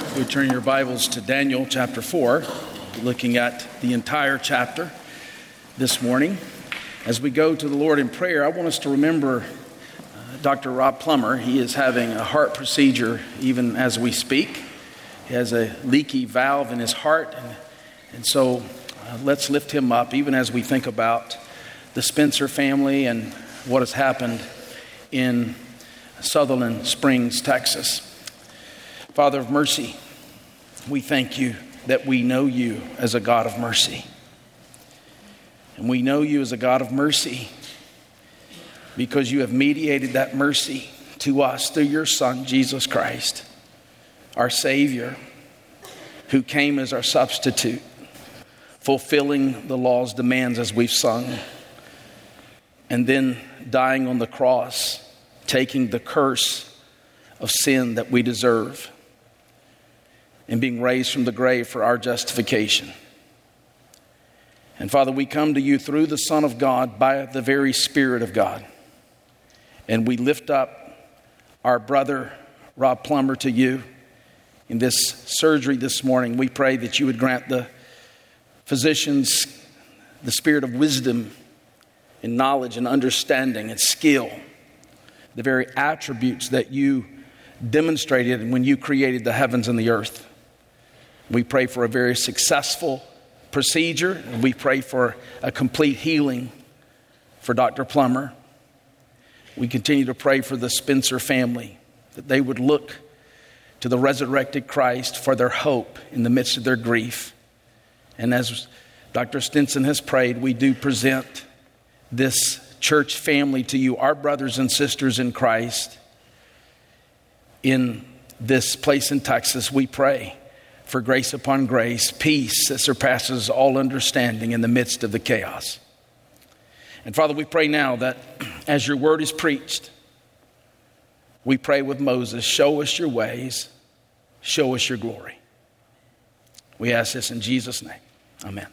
We turn your Bibles to Daniel chapter 4, looking at the entire chapter this morning. As we go to the Lord in prayer, I want us to remember Dr. Rob Plummer. He is having a heart procedure even as we speak. He has a leaky valve in his heart, and so let's lift him up even as we think about the Spencer family and what has happened in Sutherland Springs, Texas. Father of mercy, we thank you that we know you as a God of mercy. And we know you as a God of mercy because you have mediated that mercy to us through your Son, Jesus Christ, our Savior, who came as our substitute, fulfilling the law's demands as we've sung, and then dying on the cross, taking the curse of sin that we deserve, and being raised from the grave for our justification. And Father, we come to you through the Son of God by the very Spirit of God. And we lift up our brother, Rob Plummer, to you in this surgery this morning. We pray that you would grant the physicians the spirit of wisdom and knowledge and understanding and skill, the very attributes that you demonstrated when you created the heavens and the earth. We pray for a very successful procedure, and we pray for a complete healing for Dr. Plummer. We continue to pray for the Spencer family, that they would look to the resurrected Christ for their hope in the midst of their grief. And as Dr. Stinson has prayed, we do present this church family to you, our brothers and sisters in Christ. In this place in Texas, we pray for grace upon grace, peace that surpasses all understanding in the midst of the chaos. And Father, we pray now that as your word is preached, we pray with Moses, show us your ways, show us your glory. We ask this in Jesus' name. Amen.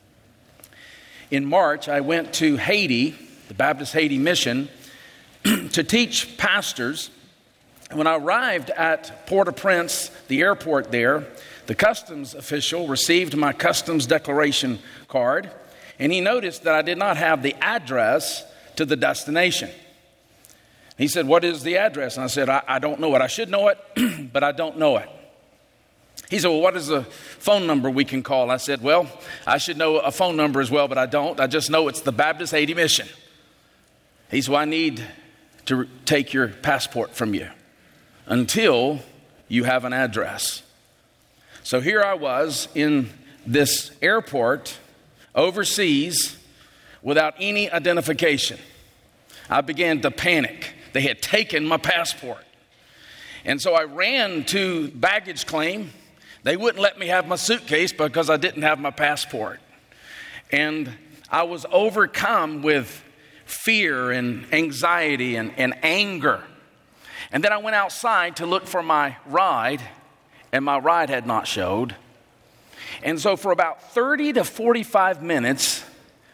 In March, I went to Haiti, the Baptist Haiti Mission, to teach pastors. When I arrived at Port-au-Prince, the airport there, the customs official received my customs declaration card, and he noticed that I did not have the address to the destination. He said, "What is the address?" And I said, I don't know it. I should know it, but I don't know it. He said, "Well, what is the phone number we can call?" I said, "Well, I should know a phone number as well, but I don't. I just know it's the Baptist Haiti Mission." He said, "Well, I need to take your passport from you until you have an address." So here I was in this airport overseas without any identification. I began to panic. They had taken my passport. And so I ran to baggage claim. They wouldn't let me have my suitcase because I didn't have my passport. And I was overcome with fear and anxiety and anger. And then I went outside to look for my ride, and my ride had not showed. And so for about 30 to 45 minutes,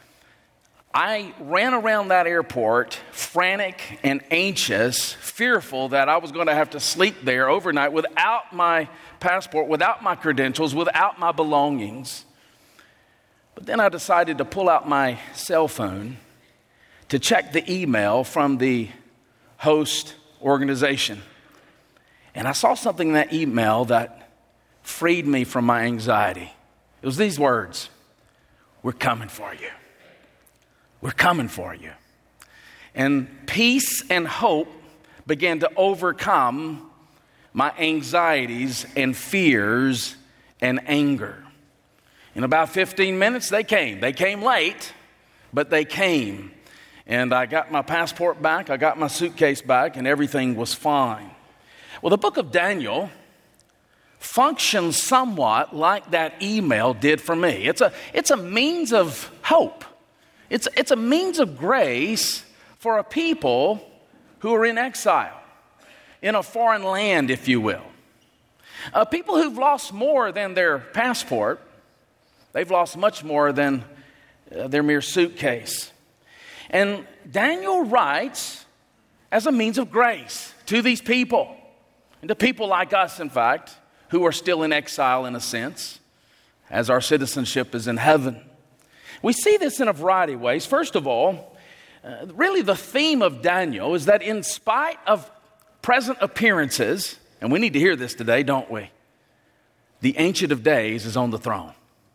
I ran around that airport, frantic and anxious, fearful that I was going to have to sleep there overnight without my passport, without my credentials, without my belongings. But then I decided to pull out my cell phone to check the email from the host organization. And I saw something in that email that freed me from my anxiety. It was these words: "We're coming for you. We're coming for you." And peace and hope began to overcome my anxieties and fears and anger. In about 15 minutes, they came. They came late, but they came. And I got my passport back, I got my suitcase back, and everything was fine. Well, the book of Daniel functions somewhat like that email did for me. It's a means of hope. It's a means of grace for a people who are in exile, in a foreign land, if you will. People who've lost more than their passport. They've lost much more than their mere suitcase. And Daniel writes as a means of grace to these people, and to people like us, in fact, who are still in exile in a sense, as our citizenship is in heaven. We see this in a variety of ways. First of all, really the theme of Daniel is that in spite of present appearances, and we need to hear this today, don't we? The Ancient of Days is on the throne.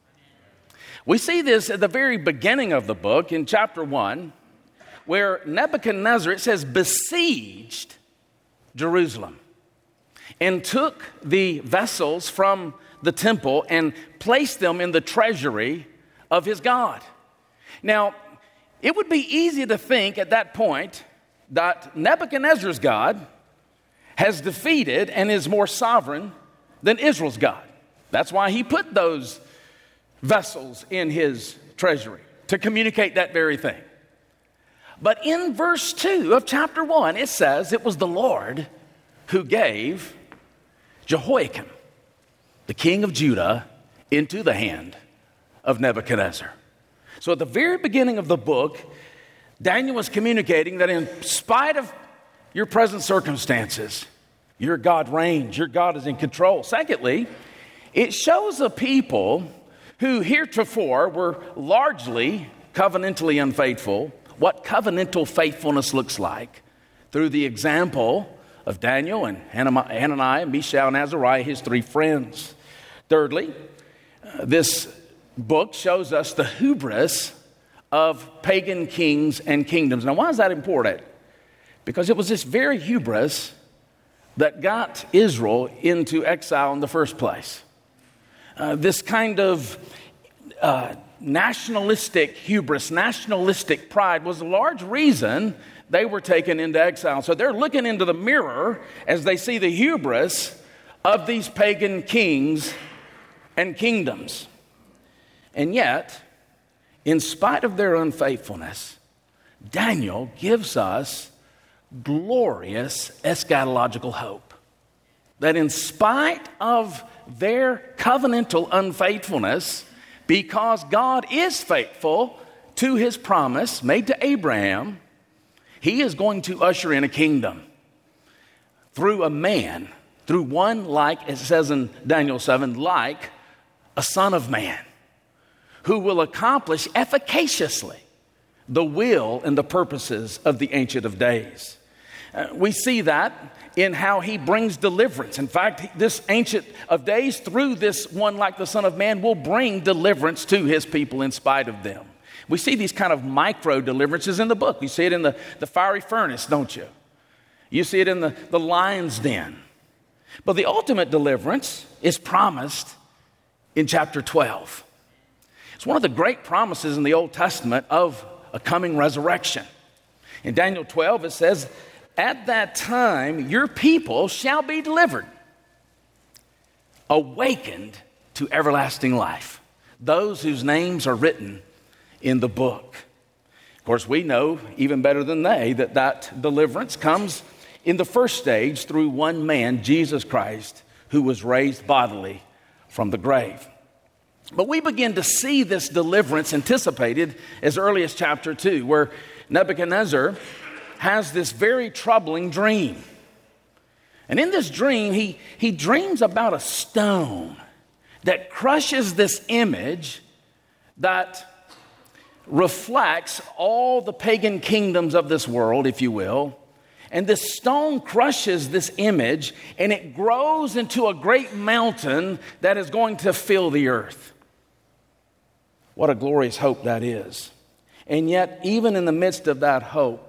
We see this at the very beginning of the book in chapter 1, where Nebuchadnezzar, it says, besieged Jerusalem and took the vessels from the temple and placed them in the treasury of his God. Now, it would be easy to think at that point that Nebuchadnezzar's God has defeated and is more sovereign than Israel's God. That's why he put those vessels in his treasury, to communicate that very thing. But in verse 2 of chapter 1, it says it was the Lord who gave Jehoiakim, the king of Judah, into the hand of Nebuchadnezzar. So at the very beginning of the book, Daniel was communicating that in spite of your present circumstances, your God reigns, your God is in control. Secondly, it shows a people who heretofore were largely covenantally unfaithful, what covenantal faithfulness looks like through the example of Daniel and Hananiah, Mishael, and Azariah, his three friends. Thirdly, this book shows us the hubris of pagan kings and kingdoms. Now, why is that important? Because it was this very hubris that got Israel into exile in the first place. This kind of nationalistic hubris, nationalistic pride was a large reason they were taken into exile. So they're looking into the mirror as they see the hubris of these pagan kings and kingdoms. And yet, in spite of their unfaithfulness, Daniel gives us glorious eschatological hope. That in spite of their covenantal unfaithfulness, because God is faithful to his promise made to Abraham, he is going to usher in a kingdom through a man, through one like, it says in Daniel 7, like a son of man, who will accomplish efficaciously the will and the purposes of the Ancient of Days. We see that in how he brings deliverance. In fact, this Ancient of Days, through this one like the Son of Man, will bring deliverance to his people in spite of them. We see these kind of micro deliverances in the book. You see it in the fiery furnace, don't you? You see it in the lion's den. But the ultimate deliverance is promised in chapter 12. It's one of the great promises in the Old Testament of a coming resurrection. In Daniel 12, it says, "At that time, your people shall be delivered, awakened to everlasting life, those whose names are written in the book." Of course, we know even better than they that deliverance comes in the first stage through one man, Jesus Christ, who was raised bodily from the grave. But we begin to see this deliverance anticipated as early as chapter 2, where Nebuchadnezzar has this very troubling dream. And in this dream, he dreams about a stone that crushes this image that reflects all the pagan kingdoms of this world, if you will. And this stone crushes this image, and it grows into a great mountain that is going to fill the earth. What a glorious hope that is. And yet, even in the midst of that hope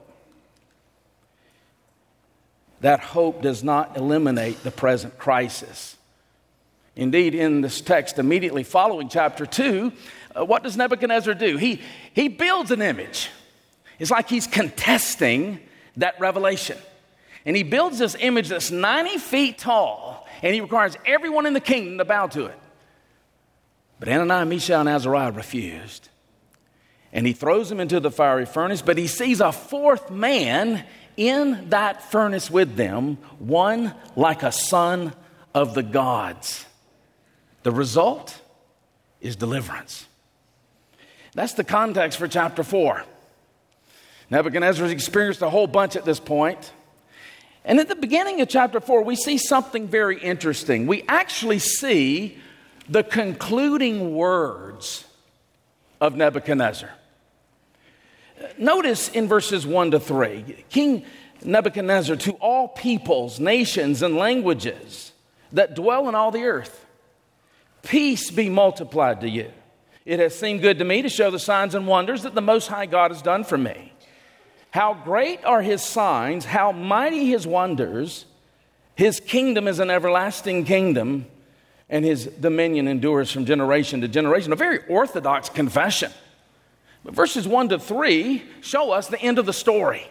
does not eliminate the present crisis. Indeed, in this text immediately following chapter 2, what does Nebuchadnezzar do? He builds an image. It's like he's contesting that revelation. And he builds this image that's 90 feet tall, and he requires everyone in the kingdom to bow to it. But Hananiah, Mishael, and Azariah refused. And he throws them into the fiery furnace, but he sees a fourth man in that furnace with them, one like a son of the gods. The result is deliverance. That's the context for chapter 4. Nebuchadnezzar has experienced a whole bunch at this point. And at the beginning of chapter 4, we see something very interesting. We actually see the concluding words of Nebuchadnezzar. Notice in verses 1 to 3, King Nebuchadnezzar, to all peoples, nations, and languages that dwell in all the earth, peace be multiplied to you. It has seemed good to me to show the signs and wonders that the Most High God has done for me. How great are his signs, how mighty his wonders. His kingdom is an everlasting kingdom, and his dominion endures from generation to generation. A very orthodox confession. But verses 1 to 3 show us the end of the story.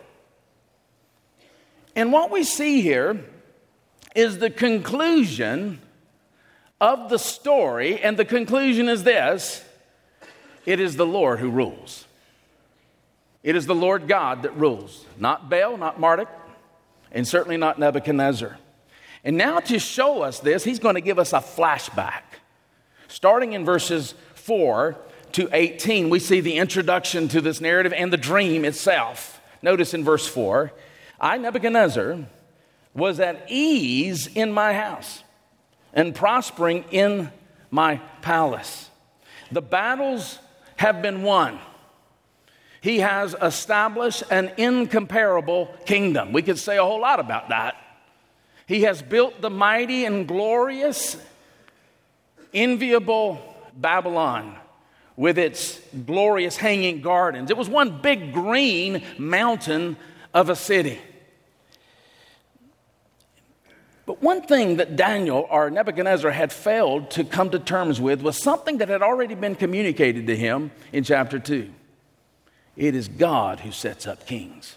And what we see here is the conclusion of the story, and the conclusion is this: it is the Lord who rules. It is the Lord God that rules, not Baal, not Marduk, and certainly not Nebuchadnezzar. And now to show us this, he's going to give us a flashback. Starting in verses 4 to 18, we see the introduction to this narrative and the dream itself. Notice in verse 4, I, Nebuchadnezzar, was at ease in my house and prospering in my palace. The battles have been won. He has established an incomparable kingdom. We could say a whole lot about that. He has built the mighty and glorious, enviable Babylon with its glorious hanging gardens. It was one big green mountain of a city. But one thing that Daniel or Nebuchadnezzar had failed to come to terms with was something that had already been communicated to him in chapter 2. It is God who sets up kings.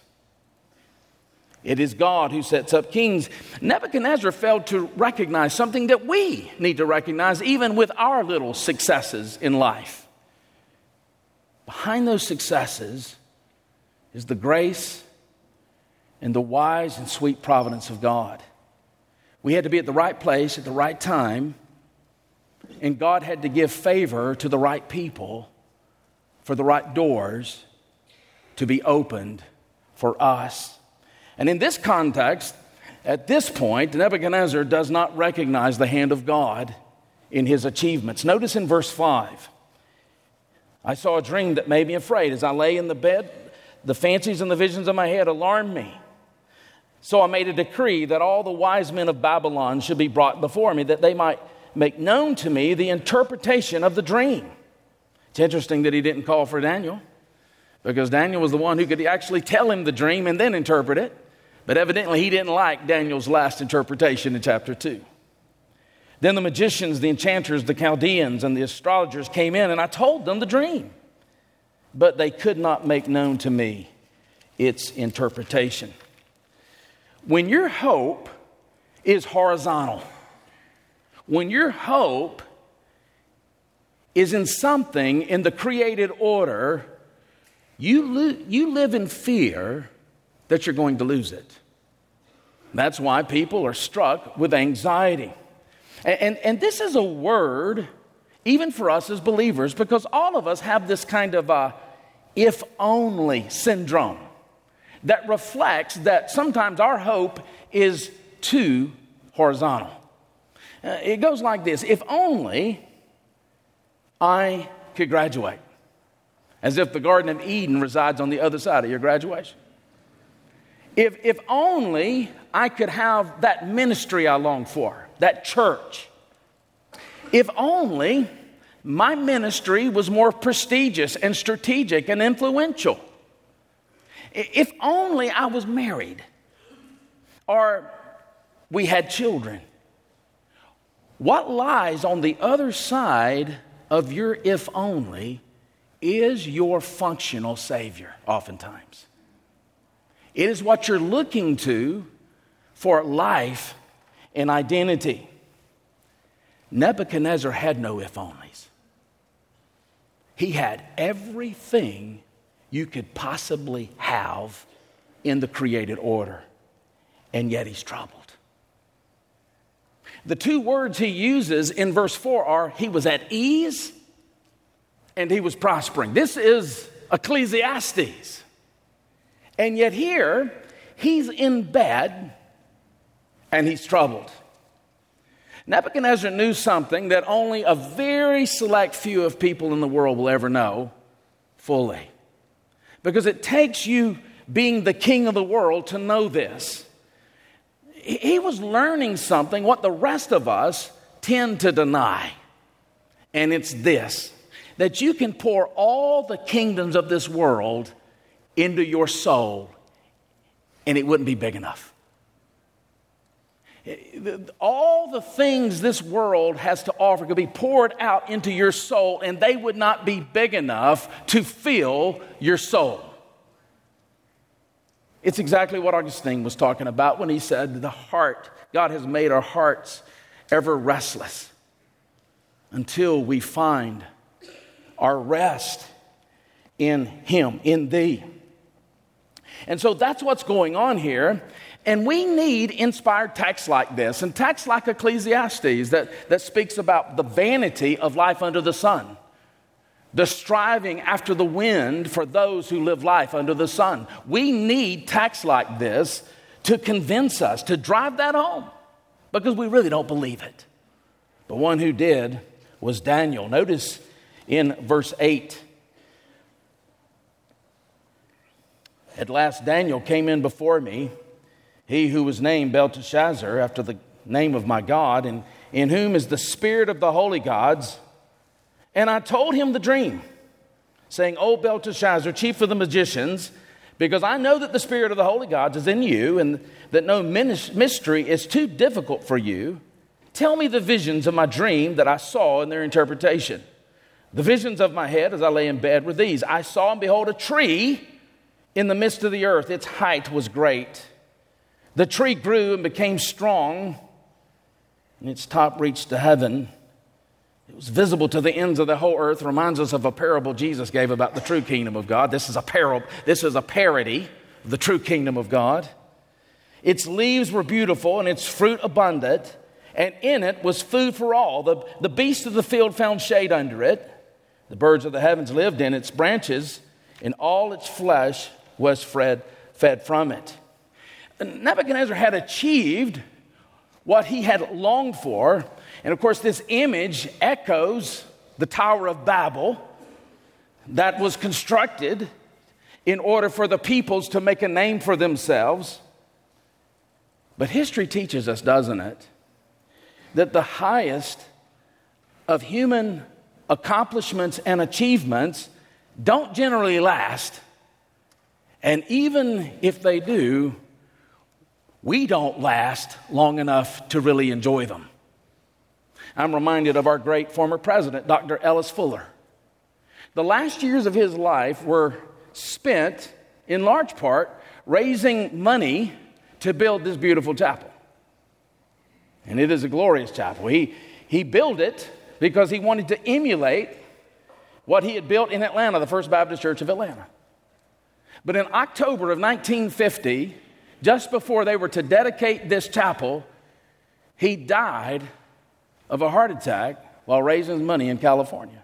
It is God who sets up kings. Nebuchadnezzar failed to recognize something that we need to recognize even with our little successes in life. Behind those successes is the grace and the wise and sweet providence of God. We had to be at the right place at the right time, and God had to give favor to the right people for the right doors to be opened for us. And in this context, at this point, Nebuchadnezzar does not recognize the hand of God in his achievements. Notice in verse 5, I saw a dream that made me afraid. As I lay in the bed, the fancies and the visions of my head alarmed me. So I made a decree that all the wise men of Babylon should be brought before me, that they might make known to me the interpretation of the dream. It's interesting that he didn't call for Daniel, because Daniel was the one who could actually tell him the dream and then interpret it. But evidently he didn't like Daniel's last interpretation in chapter 2. Then the magicians, the enchanters, the Chaldeans, and the astrologers came in, and I told them the dream. But they could not make known to me its interpretation. When your hope is horizontal, when your hope is in something in the created order, you live in fear that you're going to lose it. That's why people are struck with anxiety. And this is a word, even for us as believers, because all of us have this kind of if-only syndrome that reflects that sometimes our hope is too horizontal. It goes like this: if only I could graduate. As if the Garden of Eden resides on the other side of your graduation. If only I could have that ministry I long for, that church. If only my ministry was more prestigious and strategic and influential. If only I was married or we had children. What lies on the other side of your if only is your functional Savior, oftentimes. It is what you're looking to for life and identity. Nebuchadnezzar had no if-onlys. He had everything you could possibly have in the created order, and yet he's troubled. The two words he uses in verse 4 are, he was at ease and he was prospering. This is Ecclesiastes. And yet here, he's in bed and he's troubled. Nebuchadnezzar knew something that only a very select few of people in the world will ever know fully. Because it takes you being the king of the world to know this. He was learning something what the rest of us tend to deny. And it's this, that you can pour all the kingdoms of this world into your soul and it wouldn't be big enough. All the things this world has to offer could be poured out into your soul and they would not be big enough to fill your soul. It's exactly what Augustine was talking about when he said, the heart, God has made our hearts ever restless until we find our rest in Him, in Thee. And so that's what's going on here. And we need inspired texts like this and texts like Ecclesiastes that speaks about the vanity of life under the sun, the striving after the wind for those who live life under the sun. We need texts like this to convince us, to drive that home, because we really don't believe it. The one who did was Daniel. Notice in verse 8, at last Daniel came in before me, he who was named Belteshazzar, after the name of my God, and in whom is the spirit of the holy gods. And I told him the dream, saying, O Belteshazzar, chief of the magicians, because I know that the spirit of the holy gods is in you, and that no mystery is too difficult for you. Tell me the visions of my dream that I saw in their interpretation. The visions of my head as I lay in bed were these. I saw and behold a tree in the midst of the earth. Its height was great. The tree grew and became strong, and its top reached to heaven. It was visible to the ends of the whole earth. Reminds us of a parable Jesus gave about the true kingdom of God. This is a parable. This is a parody of the true kingdom of God. Its leaves were beautiful and its fruit abundant, and in it was food for all. The beasts of the field found shade under it. The birds of the heavens lived in its branches, and all its flesh was fed from it. Nebuchadnezzar had achieved what he had longed for. And of course, this image echoes the Tower of Babel that was constructed in order for the peoples to make a name for themselves. But history teaches us, doesn't it, that the highest of human accomplishments and achievements don't generally last. And even if they do, we don't last long enough to really enjoy them. I'm reminded of our great former president, Dr. Ellis Fuller. The last years of his life were spent, in large part, raising money to build this beautiful chapel. And it is a glorious chapel. He built it because he wanted to emulate what he had built in Atlanta, the First Baptist Church of Atlanta. But in October of 1950, just before they were to dedicate this chapel, he died of a heart attack while raising money in California.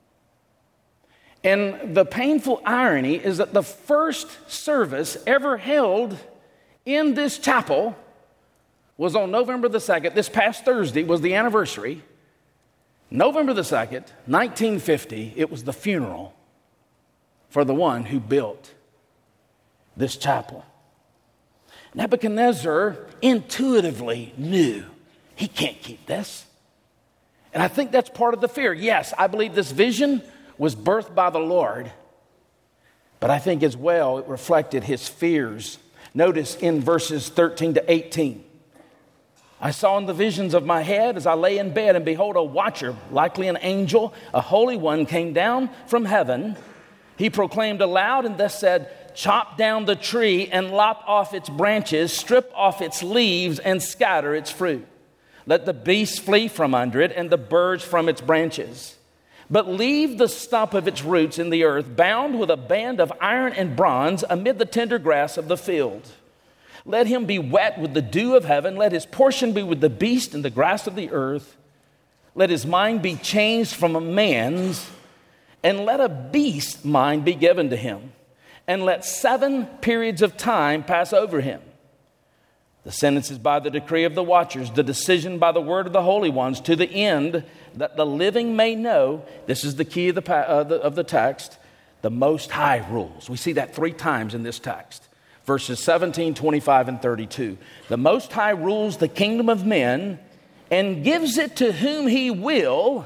And the painful irony is that the first service ever held in this chapel was on November the 2nd. This past Thursday was the anniversary. November the 2nd, 1950, it was the funeral for the one who built this chapel. Nebuchadnezzar intuitively knew he can't keep this. And I think that's part of the fear. Yes, I believe this vision was birthed by the Lord, but I think as well it reflected his fears. Notice in verses 13 to 18. I saw in the visions of my head as I lay in bed, and behold, a watcher, likely an angel, a holy one, came down from heaven. He proclaimed aloud and thus said, chop down the tree and lop off its branches, strip off its leaves and scatter its fruit. Let the beasts flee from under it and the birds from its branches. But leave the stump of its roots in the earth, bound with a band of iron and bronze amid the tender grass of the field. Let him be wet with the dew of heaven. Let his portion be with the beast and the grass of the earth. Let his mind be changed from a man's, and let a beast's mind be given to him. And let 7 periods of time pass over him. The sentence is by the decree of the watchers, the decision by the word of the holy ones, to the end that the living may know, this is the key of the text, the Most High rules. We see that 3 times in this text. Verses 17, 25, and 32. The Most High rules the kingdom of men and gives it to whom he will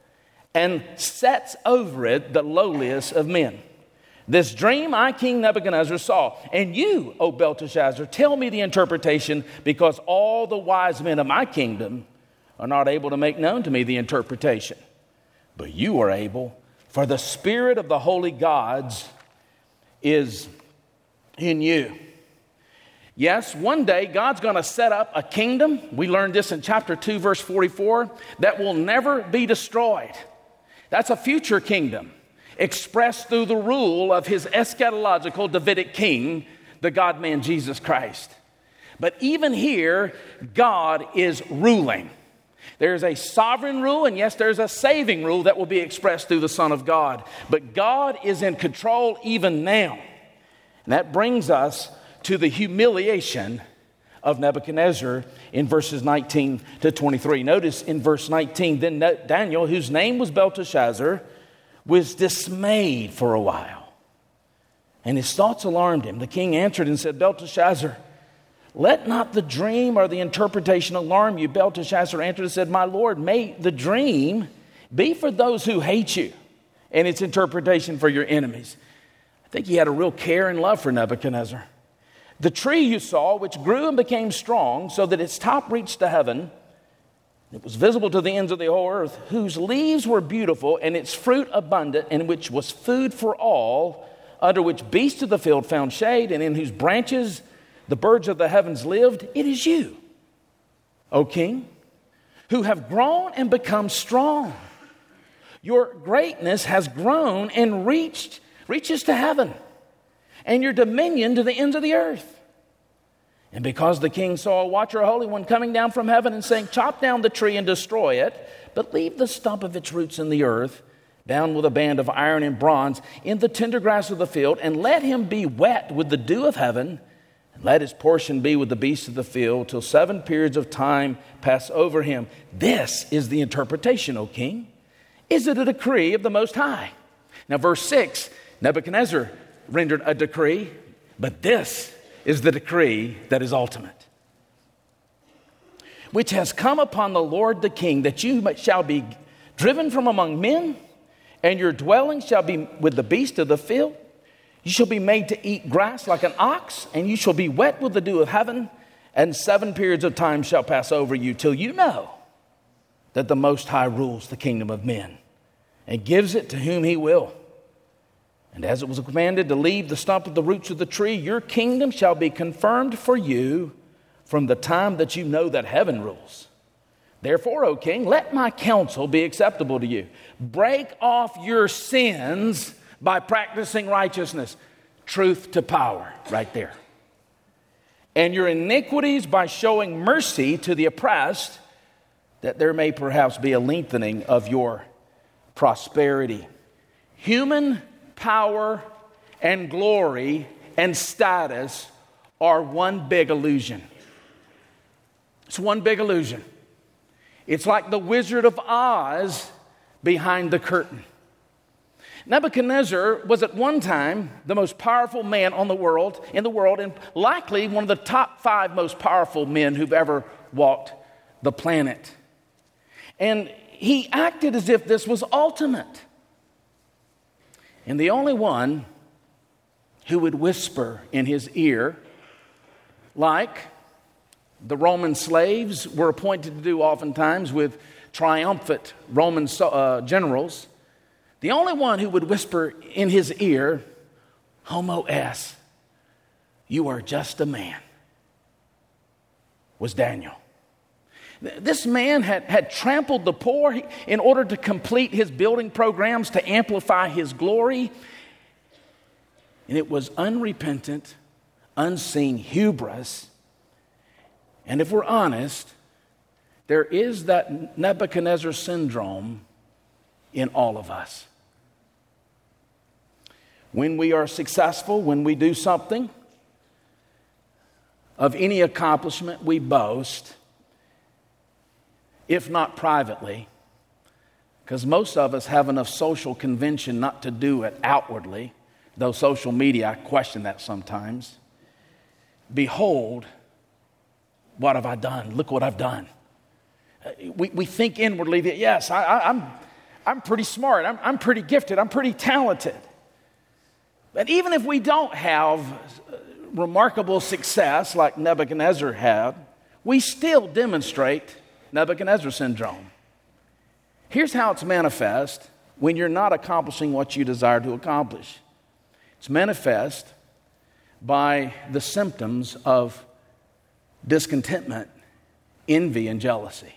and sets over it the lowliest of men. This dream I, King Nebuchadnezzar, saw. And you, O Belteshazzar, tell me the interpretation, because all the wise men of my kingdom are not able to make known to me the interpretation. But you are able, for the spirit of the holy gods is in you. Yes, one day God's going to set up a kingdom. We learned this in chapter 2, verse 44, that will never be destroyed. That's a future kingdom expressed through the rule of his eschatological Davidic king, the God-man Jesus Christ. But even here, God is ruling. There's a sovereign rule, and yes, there's a saving rule that will be expressed through the Son of God. But God is in control even now. And that brings us to the humiliation of Nebuchadnezzar in verses 19 to 23. Notice in verse 19, then Daniel, whose name was Belteshazzar, was dismayed for a while, and his thoughts alarmed him. The king answered and said, Belteshazzar, let not the dream or the interpretation alarm you. Belteshazzar answered and said, my lord, may the dream be for those who hate you, and its interpretation for your enemies. I think he had a real care and love for Nebuchadnezzar. The tree you saw, which grew and became strong, so that its top reached to heaven, it was visible to the ends of the whole earth, whose leaves were beautiful and its fruit abundant, and which was food for all, under which beasts of the field found shade, and in whose branches the birds of the heavens lived. It is you, O king, who have grown and become strong. Your greatness has grown and reaches to heaven, and your dominion to the ends of the earth. And because the king saw a watcher, a holy one, coming down from heaven and saying, chop down the tree and destroy it, but leave the stump of its roots in the earth, bound with a band of iron and bronze, in the tender grass of the field, and let him be wet with the dew of heaven, and let his portion be with the beasts of the field, till 7 periods of time pass over him. This is the interpretation, O king. Is it a decree of the Most High? Now, verse 6, Nebuchadnezzar rendered a decree, but this is the decree that is ultimate, which has come upon the Lord the king, that you shall be driven from among men, and your dwelling shall be with the beasts of the field. You shall be made to eat grass like an ox, and you shall be wet with the dew of heaven, and 7 periods of time shall pass over you, till you know that the Most High rules the kingdom of men, and gives it to whom he will. And as it was commanded to leave the stump of the roots of the tree, your kingdom shall be confirmed for you from the time that you know that heaven rules. Therefore, O king, let my counsel be acceptable to you. Break off your sins by practicing righteousness. Truth to power, right there. And your iniquities by showing mercy to the oppressed, that there may perhaps be a lengthening of your prosperity. Human power and glory and status are one big illusion. It's one big illusion. It's like the Wizard of Oz behind the curtain. Nebuchadnezzar was at one time the most powerful man in the world, and likely one of the top 5 most powerful men who've ever walked the planet. And he acted as if this was ultimate. And the only one who would whisper in his ear, like the Roman slaves were appointed to do oftentimes with triumphant Roman generals, the only one who would whisper in his ear, Homo es, you are just a man, was Daniel. This man had trampled the poor in order to complete his building programs to amplify his glory. And it was unrepentant, unseen hubris. And if we're honest, there is that Nebuchadnezzar syndrome in all of us. When we are successful, when we do something, of any accomplishment we boast, if not privately, because most of us have enough social convention not to do it outwardly, though social media, I question that sometimes. Behold, what have I done? Look what I've done. We think inwardly that, yes, I'm pretty smart, I'm pretty gifted, I'm pretty talented. But even if we don't have remarkable success like Nebuchadnezzar had, we still demonstrate Nebuchadnezzar syndrome. Here's how it's manifest when you're not accomplishing what you desire to accomplish. It's manifest by the symptoms of discontentment, envy, and jealousy.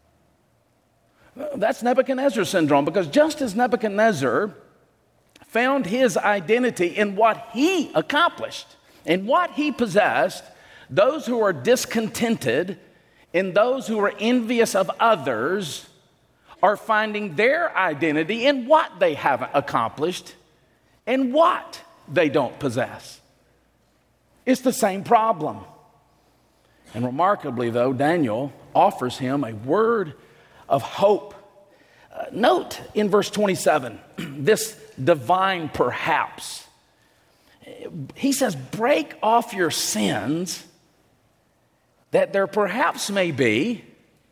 That's Nebuchadnezzar syndrome, because just as Nebuchadnezzar found his identity in what he accomplished, in what he possessed, those who are discontented and those who are envious of others are finding their identity in what they haven't accomplished and what they don't possess. It's the same problem. And remarkably, though, Daniel offers him a word of hope. Note in verse 27, this divine perhaps. He says, break off your sins, that there perhaps may be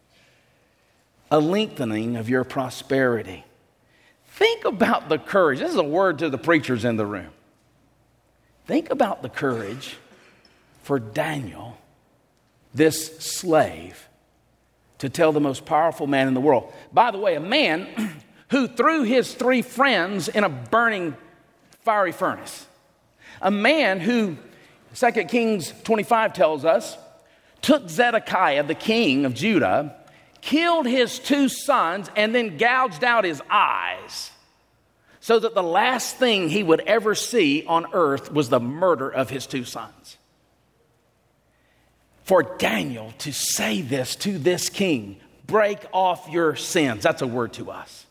a lengthening of your prosperity. Think about the courage. This is a word to the preachers in the room. Think about the courage for Daniel, this slave, to tell the most powerful man in the world. By the way, a man who threw his 3 friends in a burning fiery furnace. A man who, 2 Kings 25 tells us, took Zedekiah, the king of Judah, killed his 2 sons, and then gouged out his eyes, so that the last thing he would ever see on earth was the murder of his 2 sons. For Daniel to say this to this king, break off your sins, that's a word to us.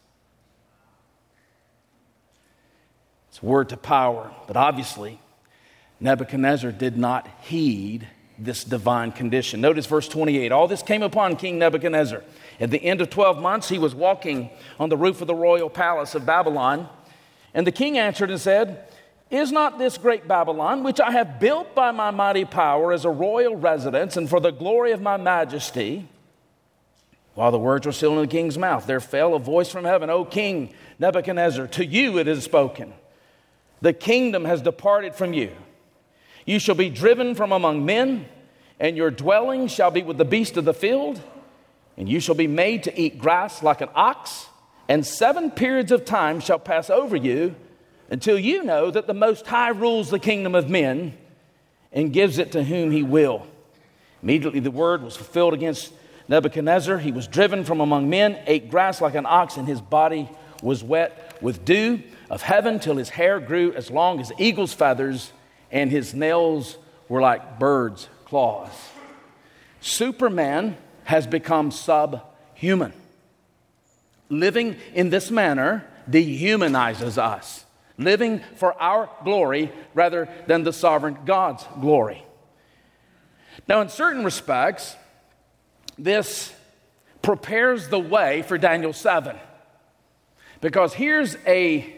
It's a word to power, but obviously Nebuchadnezzar did not heed this divine condition. Notice verse 28. All this came upon King Nebuchadnezzar. At the end of 12 months, he was walking on the roof of the royal palace of Babylon. And the king answered and said, is not this great Babylon, which I have built by my mighty power as a royal residence and for the glory of my majesty? While the words were still in the king's mouth, there fell a voice from heaven, O King Nebuchadnezzar, to you it is spoken. The kingdom has departed from you. You shall be driven from among men, and your dwelling shall be with the beasts of the field, and you shall be made to eat grass like an ox, and 7 periods of time shall pass over you until you know that the Most High rules the kingdom of men and gives it to whom he will. Immediately the word was fulfilled against Nebuchadnezzar. He was driven from among men, ate grass like an ox, and his body was wet with dew of heaven till his hair grew as long as eagle's feathers, and his nails were like birds' claws. Superman has become subhuman. Living in this manner dehumanizes us. Living for our glory rather than the sovereign God's glory. Now, in certain respects, this prepares the way for Daniel 7. Because here's a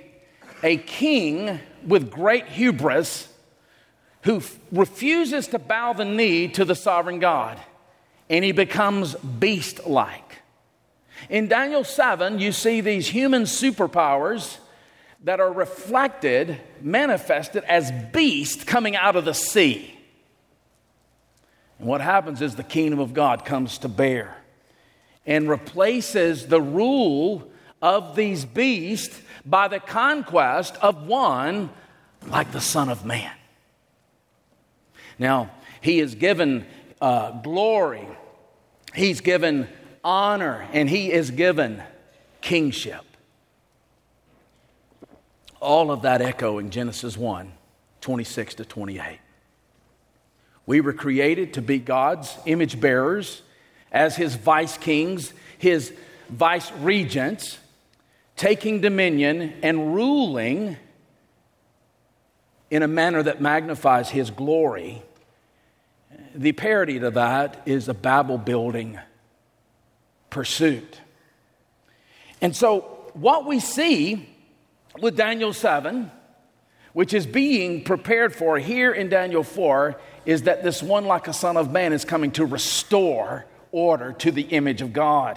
king with great hubris who refuses to bow the knee to the sovereign God, and he becomes beast-like. In Daniel 7, you see these human superpowers that are reflected, manifested as beasts coming out of the sea. And what happens is the kingdom of God comes to bear and replaces the rule of these beasts by the conquest of one like the Son of Man. Now, he is given glory, he's given honor, and he is given kingship. All of that echoing Genesis 1, 26 to 28. We were created to be God's image bearers as his vice kings, his vice regents, taking dominion and ruling in a manner that magnifies his glory The parody to that is a Babel building pursuit. And so what we see with Daniel 7, which is being prepared for here in Daniel 4, is that this one like a son of man is coming to restore order to the image of God.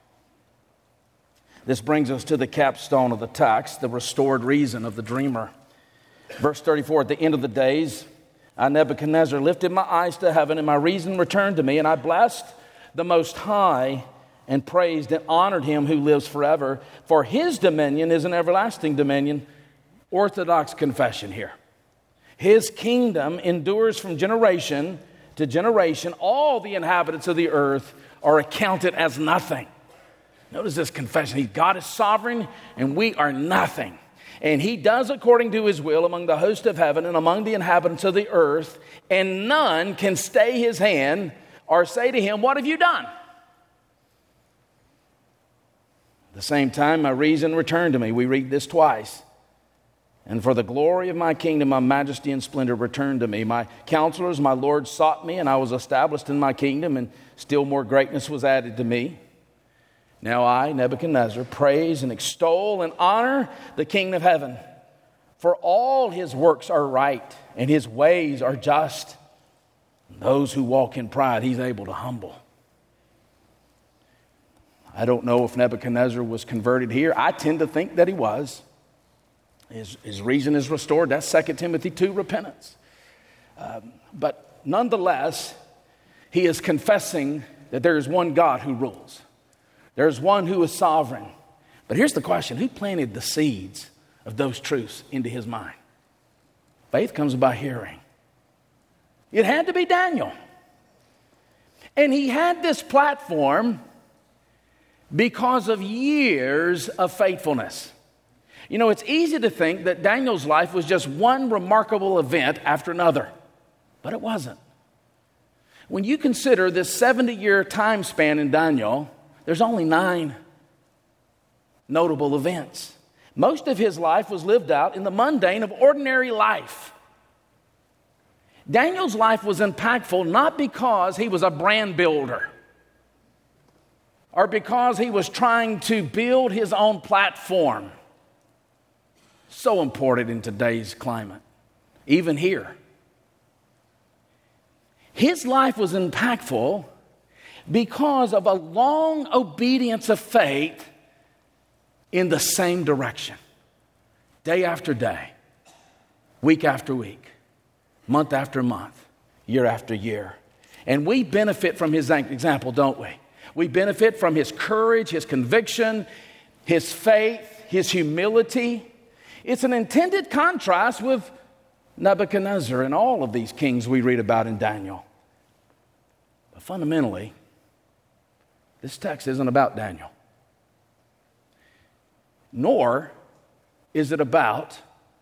This brings us to the capstone of the text, the restored reason of the dreamer. Verse 34, at the end of the days, I, Nebuchadnezzar, lifted my eyes to heaven, and my reason returned to me, and I blessed the Most High and praised and honored him who lives forever, for his dominion is an everlasting dominion. Orthodox confession here. His kingdom endures from generation to generation. All the inhabitants of the earth are accounted as nothing. Notice this confession. God is sovereign and we are nothing. And he does according to his will among the host of heaven and among the inhabitants of the earth, and none can stay his hand or say to him, what have you done? At the same time, my reason returned to me. We read this twice. And for the glory of my kingdom, my majesty and splendor returned to me. My counselors, my lords sought me, and I was established in my kingdom, and still more greatness was added to me. Now I, Nebuchadnezzar, praise and extol and honor the King of heaven. For all his works are right, and his ways are just. And those who walk in pride, he's able to humble. I don't know if Nebuchadnezzar was converted here. I tend to think that he was. His reason is restored. That's 2 Timothy 2, repentance. But nonetheless, he is confessing that there is one God who rules. There's one who is sovereign. But here's the question. Who planted the seeds of those truths into his mind? Faith comes by hearing. It had to be Daniel. And he had this platform because of years of faithfulness. You know, it's easy to think that Daniel's life was just one remarkable event after another, but it wasn't. When you consider this 70-year time span in Daniel, there's only 9 notable events. Most of his life was lived out in the mundane of ordinary life. Daniel's life was impactful not because he was a brand builder or because he was trying to build his own platform. So important in today's climate, even here. His life was impactful because of a long obedience of faith in the same direction. Day after day, week after week, month after month, year after year. And we benefit from his example, don't we? We benefit from his courage, his conviction, his faith, his humility. It's an intended contrast with Nebuchadnezzar and all of these kings we read about in Daniel. But fundamentally, this text isn't about Daniel. Nor is it about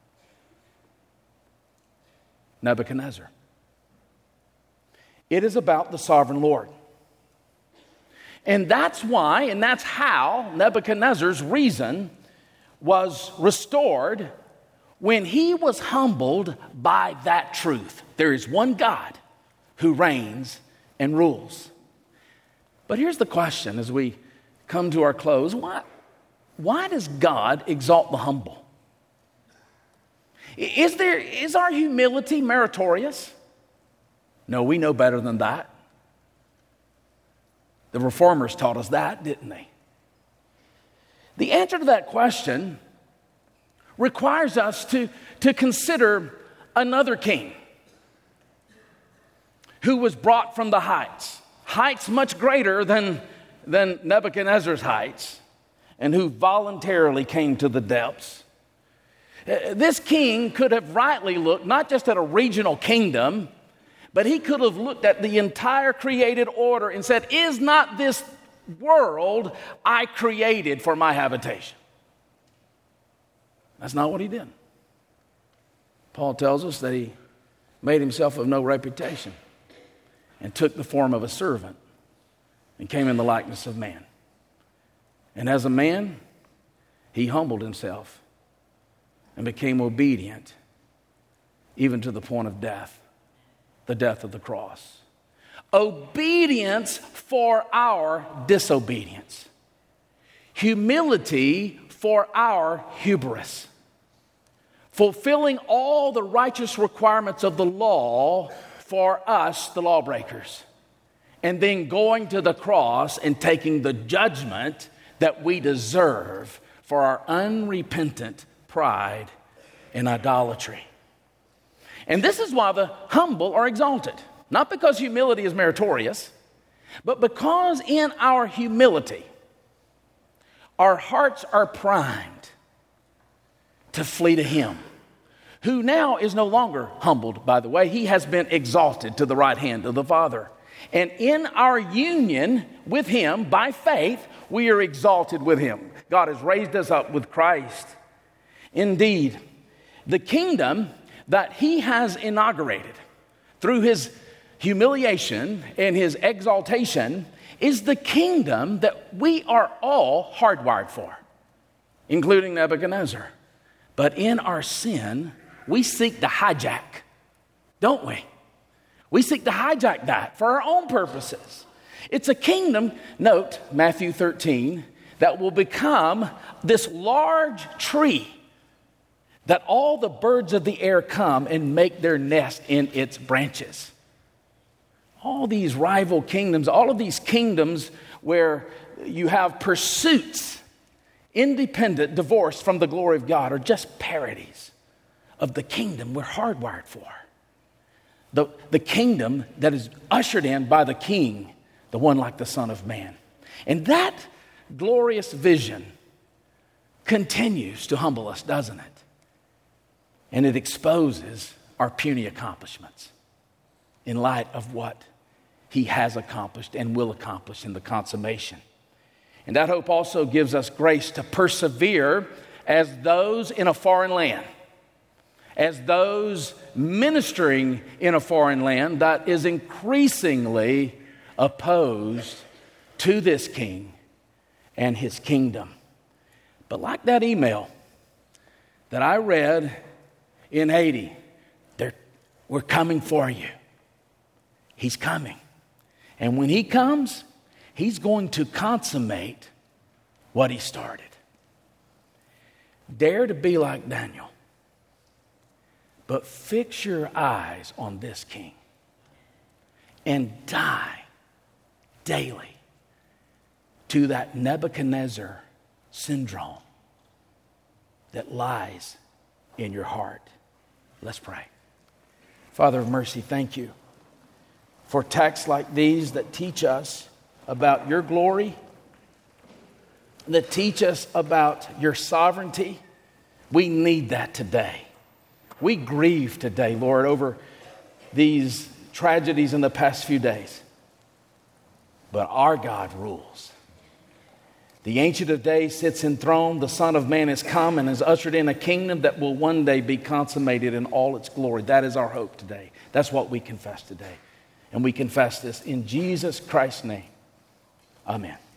Nebuchadnezzar. It is about the sovereign Lord. And that's why, and that's how Nebuchadnezzar's reason was restored when he was humbled by that truth. There is one God who reigns and rules. But here's the question as we come to our close. Why does God exalt the humble? Is our humility meritorious? No, we know better than that. The reformers taught us that, didn't they? The answer to that question requires us to consider another king who was brought from the heights much greater than Nebuchadnezzar's heights, and who voluntarily came to the depths. This king could have rightly looked not just at a regional kingdom, but he could have looked at the entire created order and said, is not this world I created for my habitation? That's not what he did. Paul tells us that he made himself of no reputation and took the form of a servant and came in the likeness of man. And as a man, he humbled himself and became obedient even to the point of death, the death of the cross. Obedience for our disobedience. Humility for our hubris. Fulfilling all the righteous requirements of the law for us, the lawbreakers. And then going to the cross and taking the judgment that we deserve for our unrepentant pride and idolatry. And this is why the humble are exalted. Not because humility is meritorious, but because in our humility, our hearts are primed to flee to Him, who now is no longer humbled, by the way. He has been exalted to the right hand of the Father. And in our union with Him, by faith, we are exalted with Him. God has raised us up with Christ. Indeed, the kingdom that He has inaugurated through His humiliation and His exaltation is the kingdom that we are all hardwired for, including Nebuchadnezzar. But in our sin, we seek to hijack, don't we? We seek to hijack that for our own purposes. It's a kingdom, note Matthew 13, that will become this large tree that all the birds of the air come and make their nest in its branches. All these rival kingdoms, all of these kingdoms where you have pursuits, independent, divorced from the glory of God, are just parodies of the kingdom we're hardwired for. The kingdom that is ushered in by the King, the one like the Son of Man. And that glorious vision continues to humble us, doesn't it? And it exposes our puny accomplishments in light of what He has accomplished and will accomplish in the consummation. And that hope also gives us grace to persevere as those in a foreign land, as those ministering in a foreign land that is increasingly opposed to this King and His kingdom. But like that email that I read in Haiti, we're coming for you. He's coming. And when He comes, He's going to consummate what He started. Dare to be like Daniel, but fix your eyes on this King and die daily to that Nebuchadnezzar syndrome that lies in your heart. Let's pray. Father of mercy, thank you for texts like these that teach us about your glory, that teach us about your sovereignty. We need that today. We grieve today, Lord, over these tragedies in the past few days. But our God rules. The Ancient of Days sits enthroned. The Son of Man has come and has ushered in a kingdom that will one day be consummated in all its glory. That is our hope today. That's what we confess today. And we confess this in Jesus Christ's name. Amen.